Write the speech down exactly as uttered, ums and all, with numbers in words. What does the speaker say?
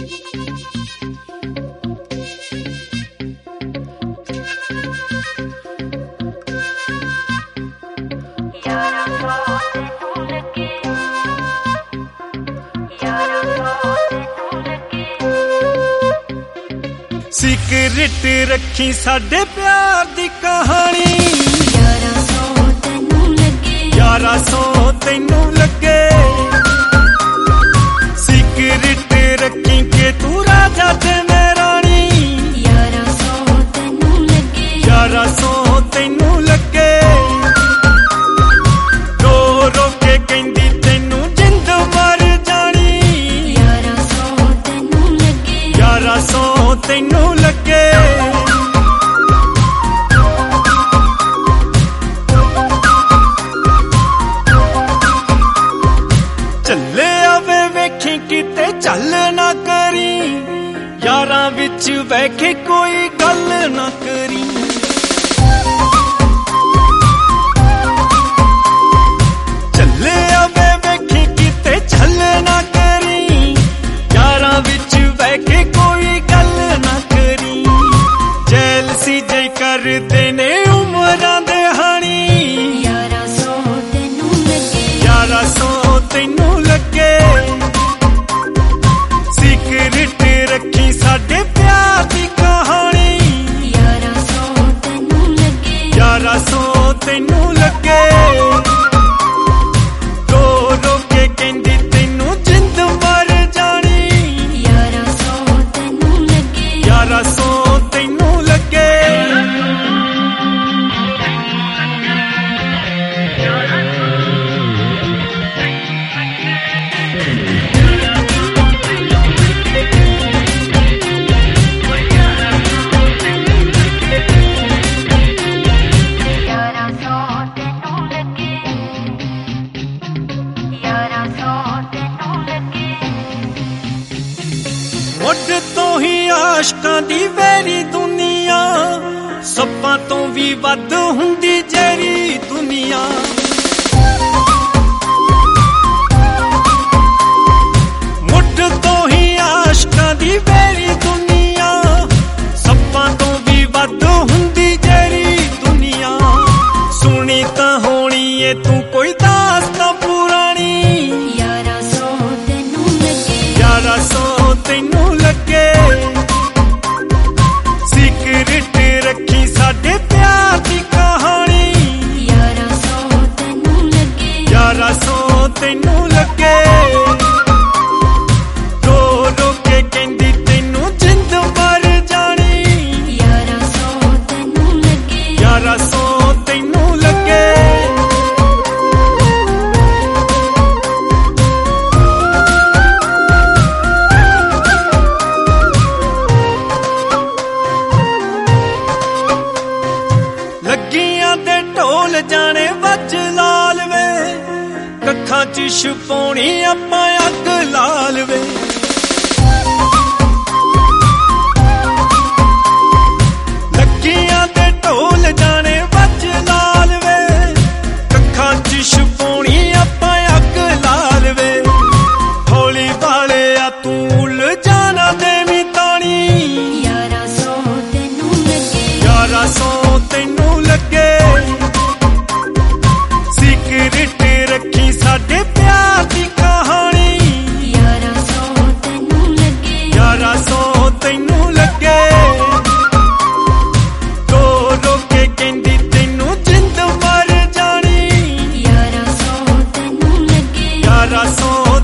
secret रखी साडे प्यार दी कहानी यारा सौ तैनू लगे यारा सौ तैनू लगे सीक्रेट रखी के तू राजा ते मैं रानी यारा सौ तैनू लगे यारा सौ तैनू लगे रो रो के कहंदी तैनू जिंद मर जानी यारा सौ तैनू लगे यारा सौ तैनू लगे चले आवे वेखी किते चल ना करी यारां विच बैठे कोई गल ना करी चले आवे वेखी किते चल ना करी यारां विच बैठे कोई गल ना करी जेल सी जई करदे ने उमरां दे हानी यारा सौ तैनू लगे यारा सौ तैनू लगे सीक्रेट रखी साडे प्यार दी कहानी यारा सौ तैनू लगे यारा सौ तैनू लगे रो रो के कहंदी तैनू जिंद मर जानी यारा सौ तैनू लगे यारा सौ तैनू लगे यारा सौ तैनू लगे यारा सौ तैनू लगे मुੱਢ ਤੋਂ ਹੀ ਆਸ਼ਕਾਂ ਦੀ ਵੈਰੀ ਦੁਨੀਆ ਸੱਪਾਂ ਤੋਂ ਵੀ ਵੱਧ ਹੁੰਦੀ ਜਿਹੜੀ ਦੁਨੀਆ ਮੁੱਢ ਤੋਂ ਹੀ ਆਸ਼ਕਾਂ ਦੀ ਵੈਰੀ ਦੁਨੀਆ ਸੱਪਾਂ ਤੋਂ ਵੀ ਵੱਧ ਹੁੰਦੀ ਜਿਹੜੀ ਦੁਨੀਆ ਸੁਣੀ ਤਾਂ ਹੋਣੀ ਏ ਤੂੰ ਕੋਈ ਦਾਸਤਾਂ ਪੁਰਾਣੀ यारा सौ तैनू लगे यारा सौ तैनू लगे सीक्रेट रखी साडे प्यार दी कहानी यारा सौ तैनू लगे यारा सौ तैनू लगे रो रो के कहंदी तैनू जिंद मर जानी यारा सौ तैनू लगे यारा सौ तैनू लगे ਲੱਗੀਆਂ ਦੇ ਢੋਲ ਜਾਣੇ ਵੱਜ ਲਾਲ ਵੇ ਕੱਖਾਂ ਚ ਛਪਾਉਣੀ ਆਪਾਂ ਅੱਗ ਲਾਲ ਵੇ ਲੱਗੀਆਂ ਦੇ ਢੋਲ ਜਾਣੇ ਵੱਜ ਲਾਲ ਵੇ ਕੱਖਾਂ ਚ ਛਪਾਉਣੀ ਆਪਾਂ ਅੱਗ ਲਾਲ ਵੇ ਹੌਲੀ ਵਾਲਿਆ ਤੂੰ ਉਲਝਾਣਾ ਦੇਵੀਂ ਤਾਣੀ यारा सौ तैनू लगे यारा सौ तैनू लगे सीक्रेट रखी साडे प्यार दी कहानी यारा सौ तैनू लगे यारा सौ तैनू लगे रो रो के कहंदी तैनू जिंद मर जानी यारा सौ तैनू लगे यारा सौ